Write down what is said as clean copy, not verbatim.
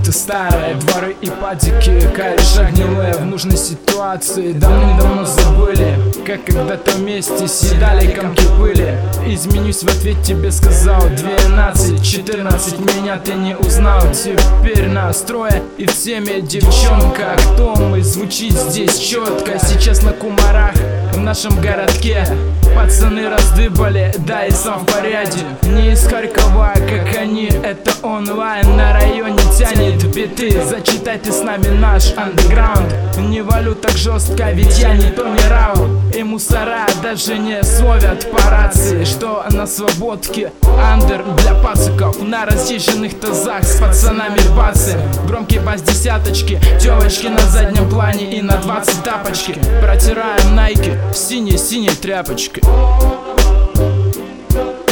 будто старые дворы и падики, кореша гнилые в нужной ситуации давным-давно забыли, как когда-то вместе съедали комки пыли. Изменюсь в ответ тебе сказал 12, 14, меня ты не узнал. Теперь настрое и в теме девчонка, кто мы, звучит здесь четко. Сейчас на кумарах в нашем городке пацаны раздыбали, да и сам в порядке. Не из Харькова, как они, это онлайн. На районе тянет биты, зачитай ты с нами наш андеграунд. Не валю так жестко, ведь я не Тони Рау. И мусора даже не словят по рации, что на свободке андер для пациков. На разъезженных тазах с пацанами бацы, громкий бас десяточки, тёлочки на заднем плане и на 20 тапочки. Протираем найки синей-синей тряпочкой.